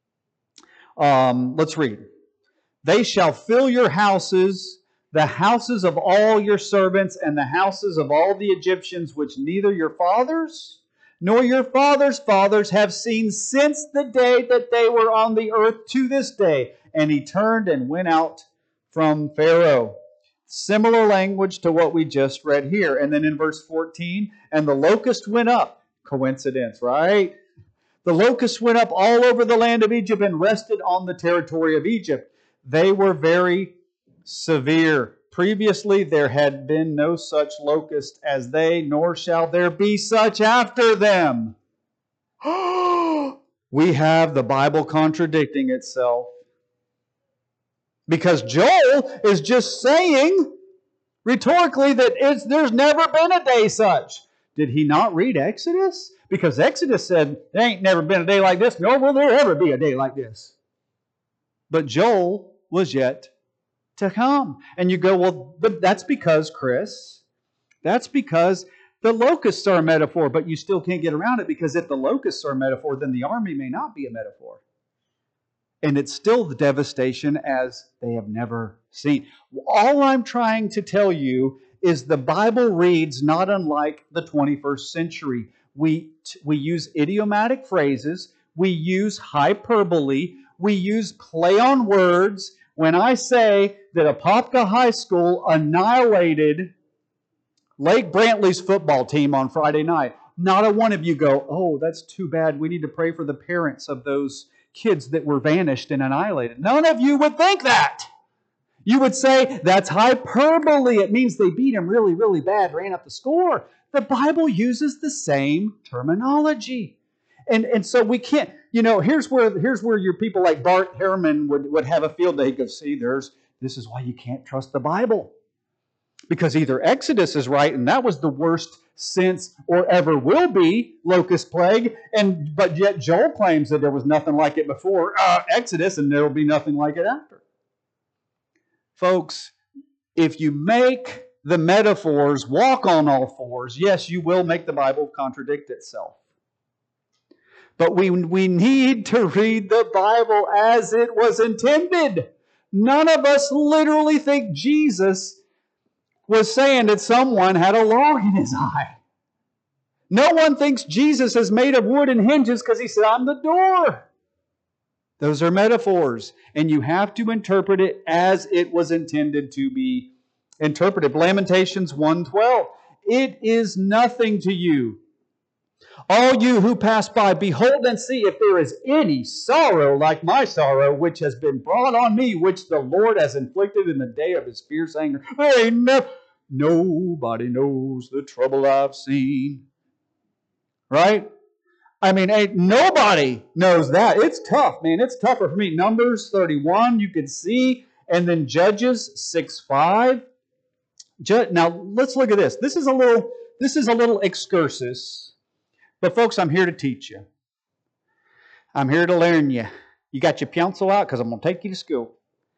Let's read. They shall fill your houses, the houses of all your servants, and the houses of all the Egyptians, which neither your fathers nor your fathers' fathers have seen since the day that they were on the earth to this day. And he turned and went out from Pharaoh. Similar language to what we just read here. And then in verse 14, and the locust went up. Coincidence, right? The locust went up all over the land of Egypt and rested on the territory of Egypt. They were very severe. Previously there had been no such locust as they, nor shall there be such after them. We have the Bible contradicting itself. Because Joel is just saying, rhetorically, that there's never been a day such. Did he not read Exodus? Because Exodus said, there ain't never been a day like this, nor will there ever be a day like this. But Joel was yet to come. And you go, well, that's because, Chris, that's because the locusts are a metaphor, but you still can't get around it, because if the locusts are a metaphor, then the army may not be a metaphor. And it's still the devastation as they have never seen. All I'm trying to tell you is the Bible reads not unlike the 21st century. We use idiomatic phrases. We use hyperbole. We use play on words. When I say that Apopka High School annihilated Lake Brantley's football team on Friday night, not a one of you go, oh, that's too bad. We need to pray for the parents of those kids that were vanished and annihilated. None of you would think that. You would say, that's hyperbole. It means they beat him really, really bad, ran up the score. The Bible uses the same terminology. And so we can't, here's where your people like Bart Ehrman would have a field day. He goes, see, this is why you can't trust the Bible. Because either Exodus is right, and that was the worst since or ever will be locust plague, but yet Joel claims that there was nothing like it before Exodus, and there will be nothing like it after. Folks, if you make the metaphors walk on all fours, yes, you will make the Bible contradict itself. But we need to read the Bible as it was intended. None of us literally think Jesus was saying that someone had a log in his eye. No one thinks Jesus is made of wood and hinges because he said, I'm the door. Those are metaphors, and you have to interpret it as it was intended to be interpreted. Lamentations 1:12. It is nothing to you, all you who pass by, behold and see if there is any sorrow like my sorrow, which has been brought on me, which the Lord has inflicted in the day of his fierce anger. Nobody knows the trouble I've seen. Right? I mean, nobody knows that. It's tough, man. It's tougher for me. Numbers 31, you can see. And then Judges 6:5. Now, let's look at this. This is a little excursus. But folks, I'm here to teach you. I'm here to learn you. You got your pencil out? Because I'm going to take you to school.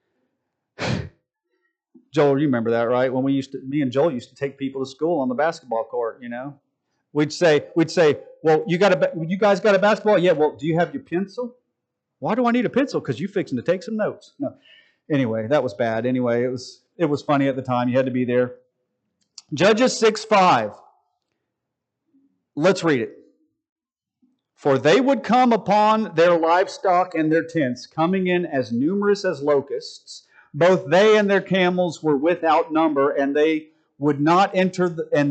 Joel, you remember that, right? When me and Joel used to take people to school on the basketball court, you know. We'd say, well, you guys got a basketball? Yeah, well, do you have your pencil? Why do I need a pencil? Because you fixing to take some notes. No. Anyway, that was bad. Anyway, it was funny at the time. You had to be there. Judges 6:5. Let's read it. For they would come upon their livestock and their tents, coming in as numerous as locusts. Both they and their camels were without number, and they would enter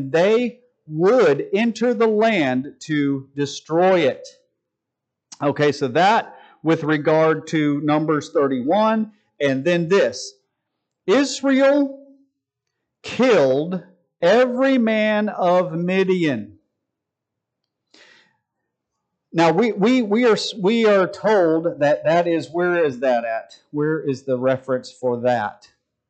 the land to destroy it. Okay, so that with regard to Numbers 31, and then this. Israel killed every man of Midian. Now we are told that is, where is that at? Where is the reference for that?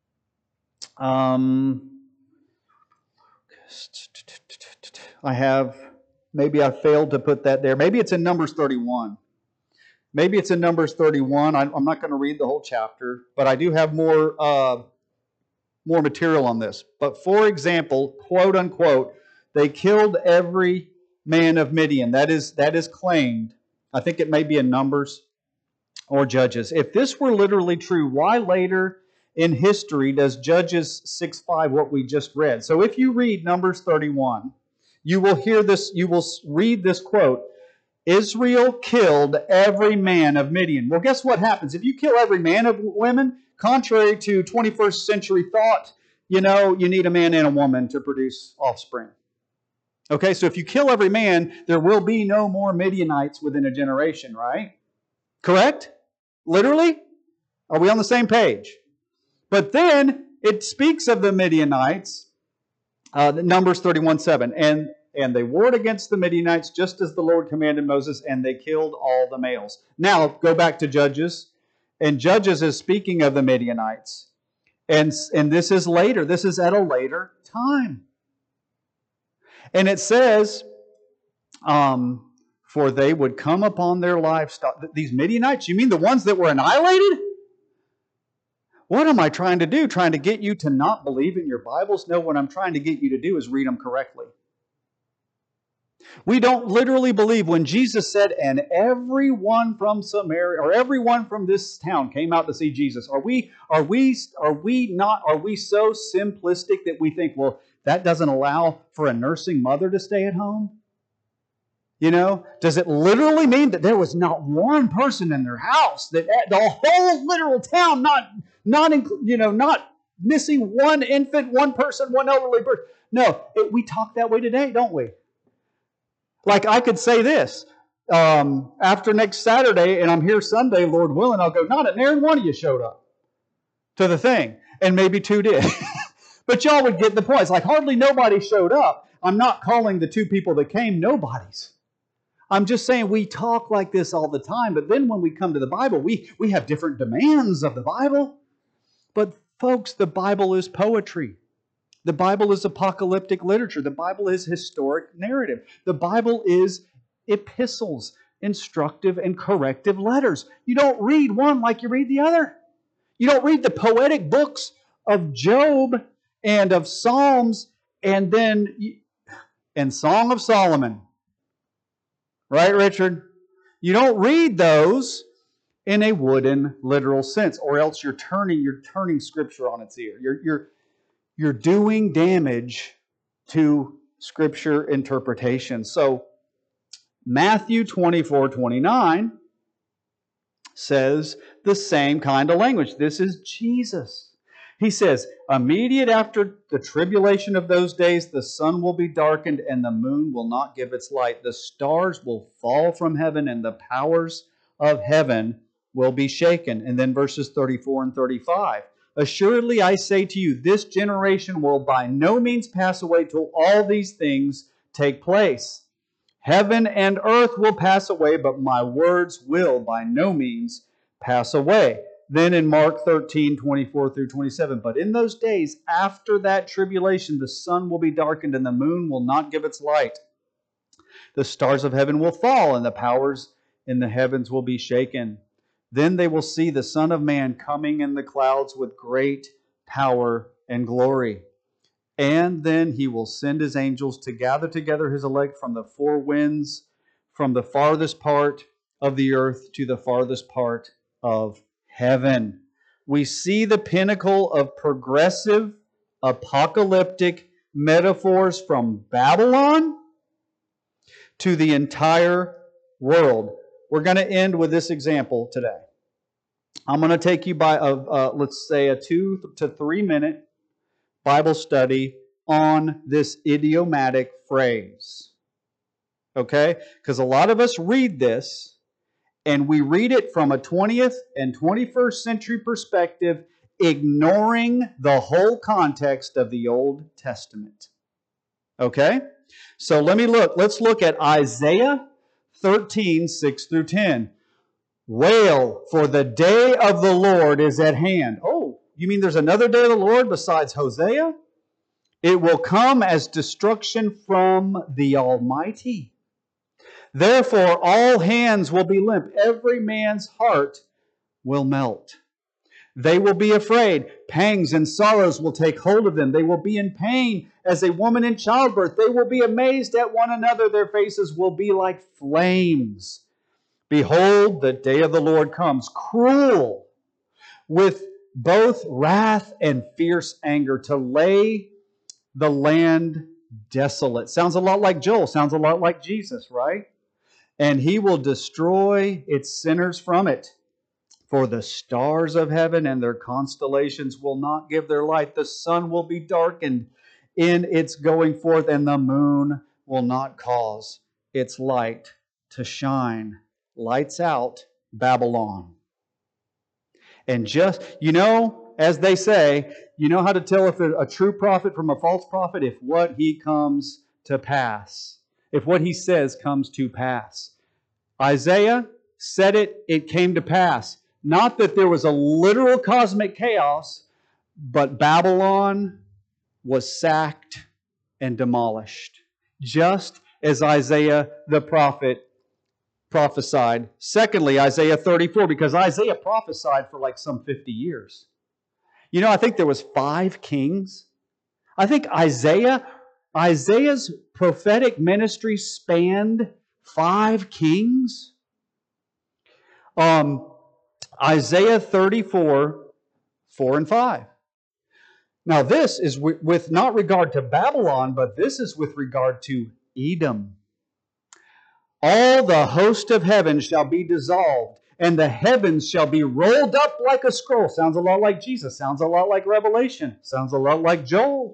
Maybe I failed to put that there. Maybe it's in Numbers 31. Maybe it's in Numbers 31. I'm not going to read the whole chapter, but I do have more material on this. But for example, quote unquote, they killed every man of Midian. That is claimed. I think it may be in Numbers or Judges. If this were literally true, why later in history does Judges 6:5 what we just read? So if you read Numbers 31, you will hear this. You will read this quote: Israel killed every man of Midian. Well, guess what happens if you kill every man of women? Contrary to 21st century thought, you need a man and a woman to produce offspring. Okay, so if you kill every man, there will be no more Midianites within a generation, right? Correct? Literally? Are we on the same page? But then it speaks of the Midianites, Numbers 31:7, and they warred against the Midianites just as the Lord commanded Moses, and they killed all the males. Now, go back to Judges, and Judges is speaking of the Midianites. And this is later. This is at a later time. And it says, for they would come upon their livestock. These Midianites, you mean the ones that were annihilated? What am I trying to do? Trying to get you to not believe in your Bibles? No, what I'm trying to get you to do is read them correctly. We don't literally believe when Jesus said, and everyone from Samaria or everyone from this town came out to see Jesus. Are we so simplistic that we think, well, that doesn't allow for a nursing mother to stay at home? Does it literally mean that there was not one person in their house, that the whole literal town, not missing one infant, one person, one elderly person? No, we talk that way today, don't we? Like I could say this, after next Saturday, and I'm here Sunday, Lord willing, I'll go, not an one of you showed up to the thing, and maybe two did. But y'all would get the point. It's like hardly nobody showed up. I'm not calling the two people that came nobodies. I'm just saying we talk like this all the time, but then when we come to the Bible, we have different demands of the Bible. But folks, the Bible is poetry. The Bible is apocalyptic literature. The Bible is historic narrative. The Bible is epistles, instructive and corrective letters. You don't read one like you read the other. You don't read the poetic books of Job and of Psalms and Song of Solomon. Right, Richard? You don't read those in a wooden, literal sense, or else you're turning Scripture on its ear. You're doing damage to Scripture interpretation. So Matthew 24:29 says the same kind of language. This is Jesus. He says, immediate after the tribulation of those days, the sun will be darkened and the moon will not give its light. The stars will fall from heaven and the powers of heaven will be shaken. And then verses 34 and 35. Assuredly, I say to you, this generation will by no means pass away till all these things take place. Heaven and earth will pass away, but my words will by no means pass away. Then in Mark 13:24 through 27, but in those days after that tribulation, the sun will be darkened and the moon will not give its light. The stars of heaven will fall and the powers in the heavens will be shaken. Then they will see the Son of Man coming in the clouds with great power and glory. And then He will send His angels to gather together His elect from the four winds, from the farthest part of the earth to the farthest part of heaven. We see the pinnacle of progressive, apocalyptic metaphors from Babylon to the entire world. We're going to end with this example today. I'm going to take you by, let's say, a 2 to 3 minute Bible study on this idiomatic phrase. Okay? Because a lot of us read this, and we read it from a 20th and 21st century perspective, ignoring the whole context of the Old Testament. Okay? So let's look at Isaiah 13, 6 through 10. Wail, for the day of the Lord is at hand. Oh, you mean there's another day of the Lord besides Hosea? It will come as destruction from the Almighty. Therefore, all hands will be limp. Every man's heart will melt. They will be afraid. Pangs and sorrows will take hold of them. They will be in pain as a woman in childbirth. They will be amazed at one another. Their faces will be like flames. Behold, the day of the Lord comes, cruel, with both wrath and fierce anger, to lay the land desolate. Sounds a lot like Joel. Sounds a lot like Jesus, right? And He will destroy its sinners from it. For the stars of heaven and their constellations will not give their light. The sun will be darkened in its going forth, and the moon will not cause its light to shine. Lights out Babylon. And just, as they say, you know how to tell if a true prophet from a false prophet? If what he comes to pass. If what he says comes to pass. Isaiah said it, it came to pass. Not that there was a literal cosmic chaos, but Babylon was sacked and demolished. Just as Isaiah the prophet prophesied. Secondly, Isaiah 34, because Isaiah prophesied for like some 50 years. I think there was 5 kings. I think Isaiah's prophetic ministry spanned 5 kings. Isaiah 34, 4 and 5. Now this is with not regard to Babylon, but this is with regard to Edom. All the host of heaven shall be dissolved, and the heavens shall be rolled up like a scroll. Sounds a lot like Jesus. Sounds a lot like Revelation. Sounds a lot like Joel.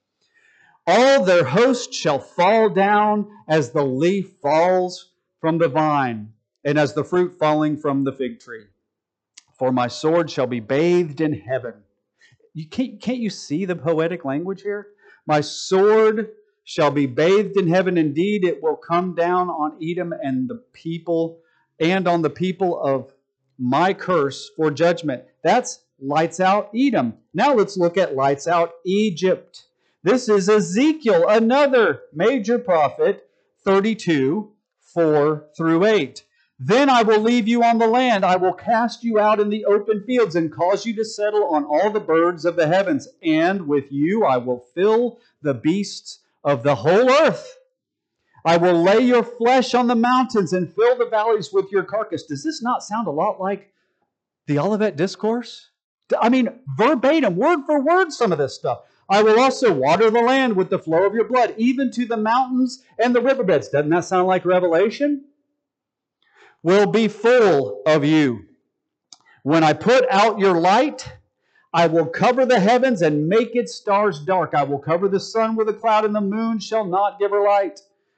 All their host shall fall down as the leaf falls from the vine, and as the fruit falling from the fig tree. For my sword shall be bathed in heaven. Can't you see the poetic language here? My sword shall be bathed in heaven. Indeed, it will come down on Edom and on the people of my curse for judgment. That's lights out Edom. Now let's look at lights out Egypt. This is Ezekiel, another major prophet, 32, 4 through 8. Then I will leave you on the land. I will cast you out in the open fields and cause you to settle on all the birds of the heavens. And with you I will fill the beasts of the whole earth. I will lay your flesh on the mountains and fill the valleys with your carcass. Does this not sound a lot like the Olivet Discourse? I mean, verbatim, word for word, some of this stuff. I will also water the land with the flow of your blood, even to the mountains and the riverbeds. Doesn't that sound like Revelation? Will be full of you. When I put out your light, I will cover the heavens and make its stars dark. I will cover the sun with a cloud, and the moon shall not give her light.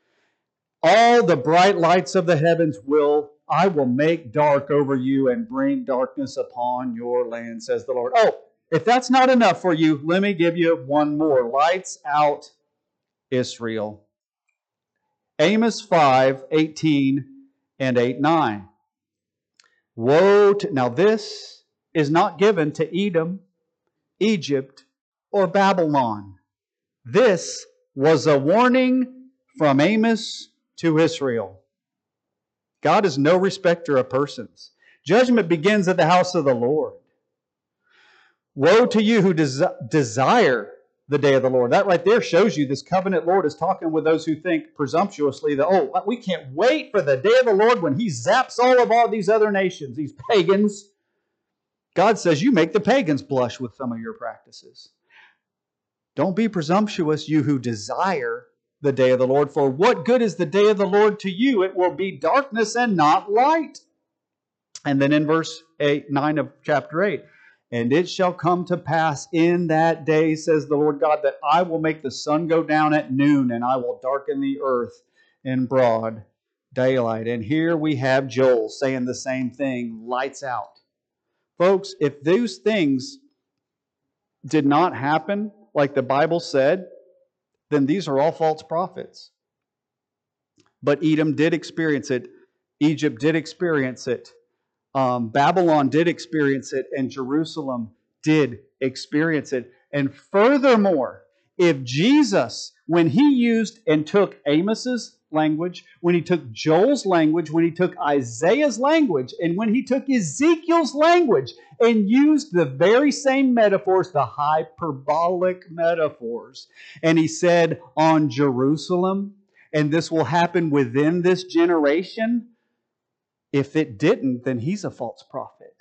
All the bright lights of the heavens I will make dark over you and bring darkness upon your land, says the Lord. Oh, if that's not enough for you, let me give you one more. Lights out Israel. Amos 5, 18 and 8, 9. Now this is not given to Edom, Egypt, or Babylon. This was a warning from Amos to Israel. God is no respecter of persons. Judgment begins at the house of the Lord. Woe to you who desire the day of the Lord. That right there shows you this covenant Lord is talking with those who think presumptuously that, oh, we can't wait for the day of the Lord when He zaps all these other nations, these pagans. God says you make the pagans blush with some of your practices. Don't be presumptuous, you who desire the day of the Lord. For what good is the day of the Lord to you? It will be darkness and not light. And then in verse 9 of chapter 8, and it shall come to pass in that day, says the Lord God, that I will make the sun go down at noon, and I will darken the earth in broad daylight. And here we have Joel saying the same thing, lights out. Folks, if those things did not happen like the Bible said, then these are all false prophets. But Edom did experience it. Egypt did experience it. Babylon did experience it, and Jerusalem did experience it. And furthermore, if Jesus, when He used and took Amos's language, when He took Joel's language, when He took Isaiah's language, and when He took Ezekiel's language and used the very same metaphors, the hyperbolic metaphors, and He said on Jerusalem, and this will happen within this generation, if it didn't, then he's a false prophet.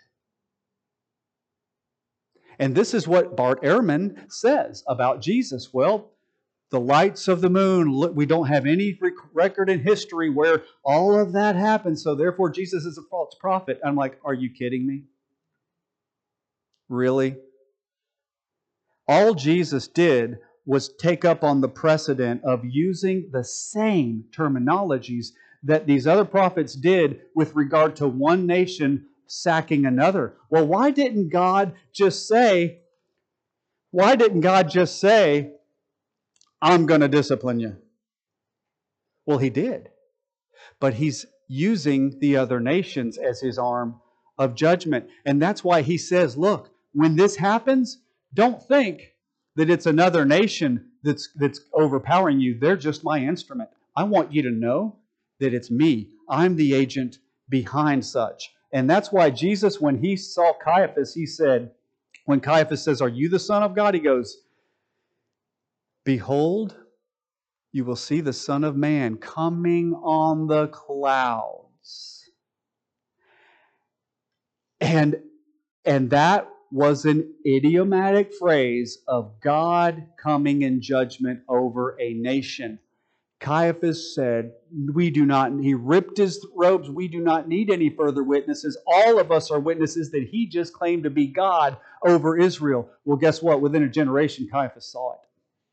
And this is what Bart Ehrman says about Jesus. Well, the lights of the moon, we don't have any record in history where all of that happened, so therefore Jesus is a false prophet. I'm like, are you kidding me? Really? All Jesus did was take up on the precedent of using the same terminologies that these other prophets did with regard to one nation sacking another. Well, why didn't God just say, I'm going to discipline you? Well, He did. But He's using the other nations as His arm of judgment. And that's why He says, look, when this happens, don't think that it's another nation that's overpowering you. They're just my instrument. I want you to know that it's me. I'm the agent behind such. And that's why Jesus, when He saw Caiaphas, He said, when Caiaphas says, are you the Son of God? He goes, behold, you will see the Son of Man coming on the clouds. And that was an idiomatic phrase of God coming in judgment over a nation. Caiaphas said, he ripped his robes, we do not need any further witnesses. All of us are witnesses that he just claimed to be God over Israel. Well, guess what? Within a generation, Caiaphas saw it.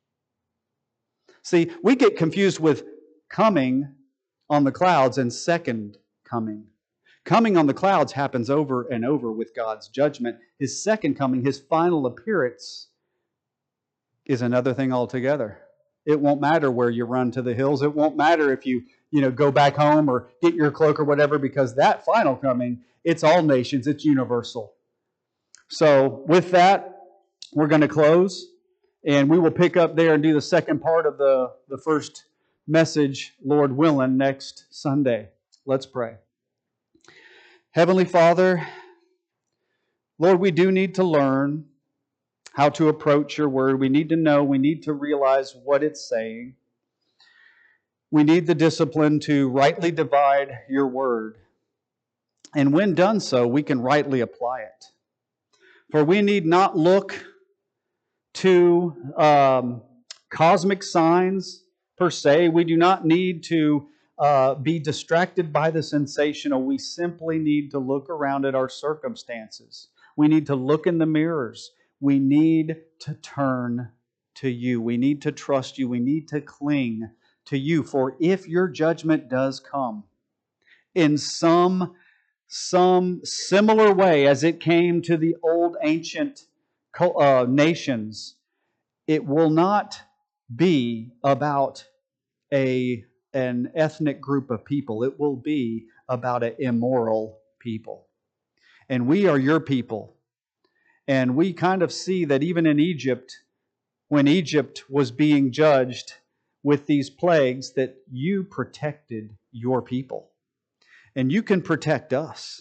See, we get confused with coming on the clouds and second coming. Coming on the clouds happens over and over with God's judgment. His second coming, His final appearance, is another thing altogether. It won't matter where you run to the hills. It won't matter if you go back home or get your cloak or whatever, because that final coming, it's all nations. It's universal. So with that, we're going to close, and we will pick up there and do the second part of the first message, Lord willing, next Sunday. Let's pray. Heavenly Father, Lord, we do need to learn how to approach Your Word. We need to know, we need to realize what it's saying. We need the discipline to rightly divide Your Word. And when done so, we can rightly apply it. For we need not look to cosmic signs per se. We do not need to be distracted by the sensational. We simply need to look around at our circumstances. We need to look in the mirrors. We need to turn to You. We need to trust You. We need to cling to You. For if Your judgment does come in some similar way as it came to the old ancient nations, it will not be about an ethnic group of people. It will be about an immoral people. And we are Your people. And we kind of see that even in Egypt, when Egypt was being judged with these plagues, that You protected Your people. And You can protect us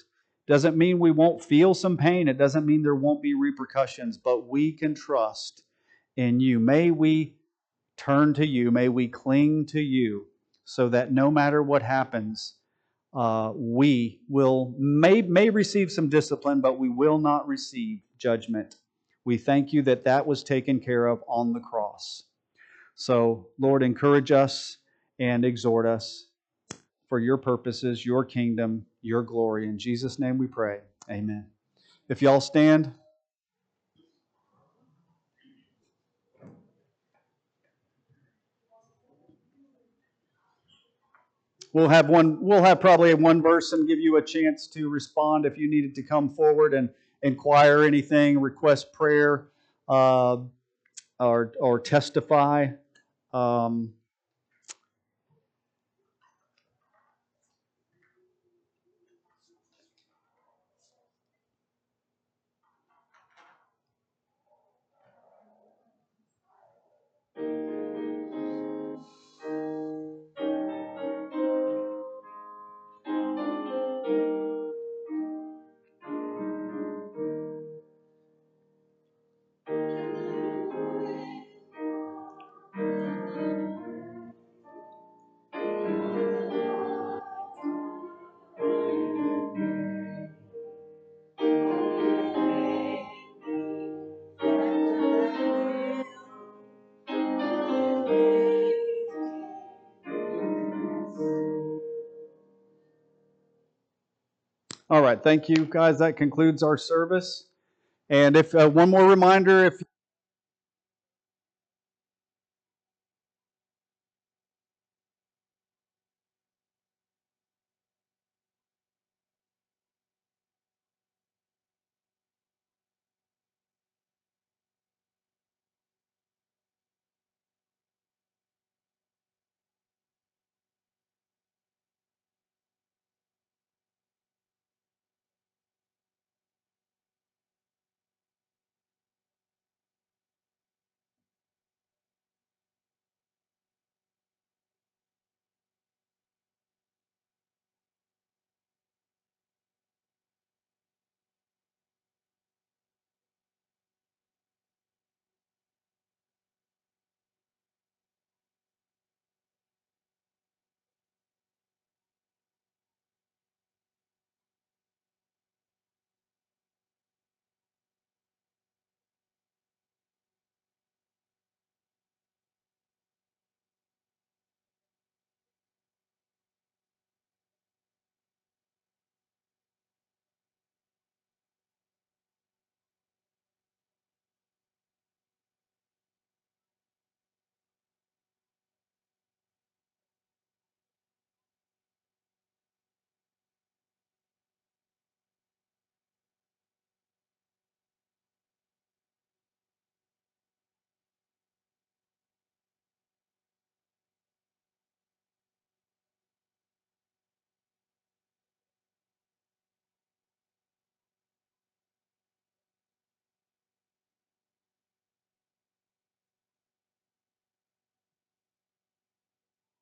Doesn't mean we won't feel some pain. It doesn't mean there won't be repercussions, but we can trust in you. May we turn to you. May we cling to you so that no matter what happens, we may receive some discipline, but we will not receive judgment. We thank you that that was taken care of on the cross. So, Lord, encourage us and exhort us for your purposes, your kingdom, your glory. In Jesus' name we pray. Amen. If y'all stand. We'll have probably one verse and give you a chance to respond if you needed to come forward and inquire anything, request prayer, or testify. Um, all right, thank you guys. That concludes our service. And if one more reminder, if